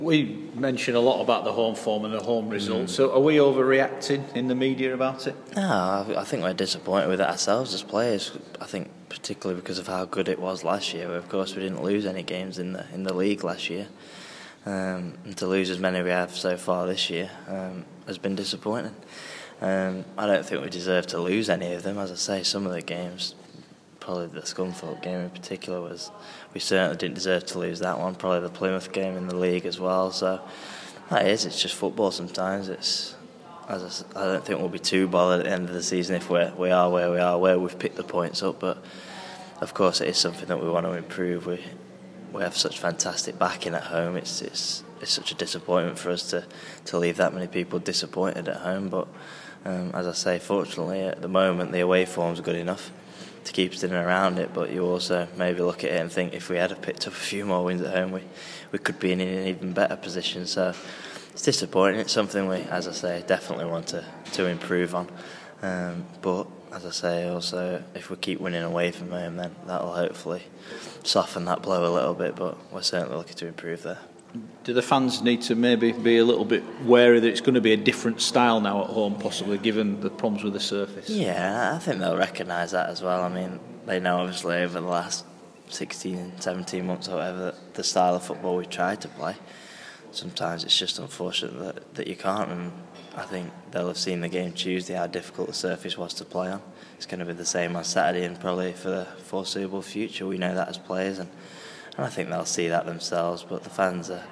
We mention a lot about the home form and the home results. So are we overreacting in the media about it? No, I think we're disappointed with it ourselves as players. I think particularly because of how good it was last year. Of course, we didn't lose any games in the league last year, and to lose as many we have so far this year has been disappointing. I don't think we deserve to lose any of them. As I say, some of the games, probably the Scunthorpe game in particular, we certainly didn't deserve to lose that one. Probably the Plymouth game in the league as well. So it's just football sometimes. I don't think we'll be too bothered at the end of the season if we are where we've picked the points up. But of course, it is something that we want to improve. We have such fantastic backing at home. It's such a disappointment for us to leave that many people disappointed at home. But as I say, fortunately at the moment the away form's good enough to keep us in and around it, but you also maybe look at it and think if we had picked up a few more wins at home, we could be in an even better position. So it's disappointing. It's something we, as I say, definitely want to improve on. But as I say, also if we keep winning away from home, then that'll hopefully soften that blow a little bit. But we're certainly looking to improve there. Do the fans need to maybe be a little bit wary that it's going to be a different style now at home, possibly, given the problems with the surface? Yeah, I think they'll recognise that as well. I mean, they know obviously over the last 16, 17 months or whatever that the style of football we tried to play, sometimes it's just unfortunate that you can't. And I think they'll have seen the game Tuesday, how difficult the surface was to play on. It's going to be the same on Saturday and probably for the foreseeable future. We know that as players, and I think they'll see that themselves. But the fans are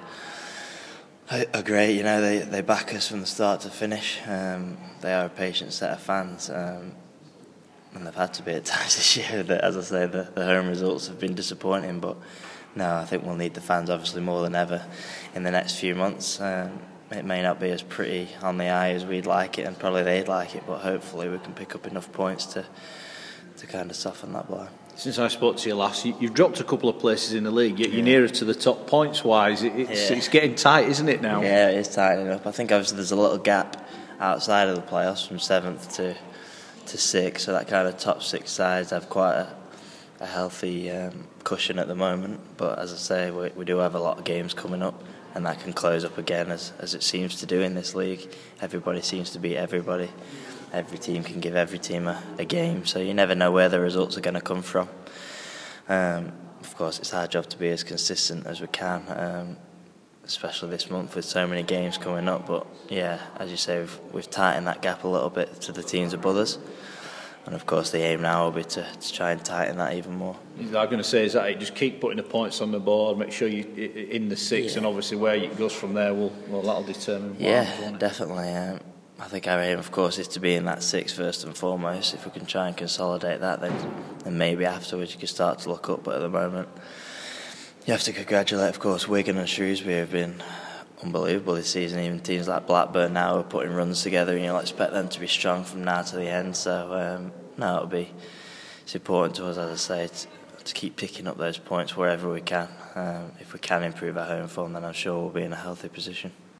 great, you know, they back us from the start to finish. They are a patient set of fans, and they've had to be at times this year. As I say, the home results have been disappointing, but no, I think we'll need the fans obviously more than ever in the next few months. It may not be as pretty on the eye as we'd like it, and probably they'd like it, but hopefully we can pick up enough points to kind of soften that blow. Since I spoke to you last, you've dropped a couple of places in the league, yet you're nearer to the top points-wise. It's getting tight, isn't it, now? Yeah, it is tightening up. I think obviously there's a little gap outside of the playoffs from 7th to 6th, so that kind of top 6 sides have quite a healthy cushion at the moment. But as I say, we do have a lot of games coming up, and that can close up again, as it seems to do in this league. Everybody seems to beat everybody. Every team can give every team a game, so you never know where the results are going to come from. Of course, it's our job to be as consistent as we can, especially this month with so many games coming up. But yeah, as you say, we've tightened that gap a little bit to the teams above us, and of course the aim now will be to try and tighten that even more. I'm going to say is that just keep putting the points on the board, make sure you're in the 6, and obviously where it goes from there, that'll determine. Yeah, definitely. I think our aim, of course, is to be in that 6 first and foremost. If we can try and consolidate that, then maybe afterwards you can start to look up. But at the moment, you have to congratulate, of course, Wigan and Shrewsbury have been unbelievable this season. Even teams like Blackburn now are putting runs together, and you'll expect them to be strong from now to the end. So, it's important to us, as I say, to keep picking up those points wherever we can. If we can improve our home form, then I'm sure we'll be in a healthy position.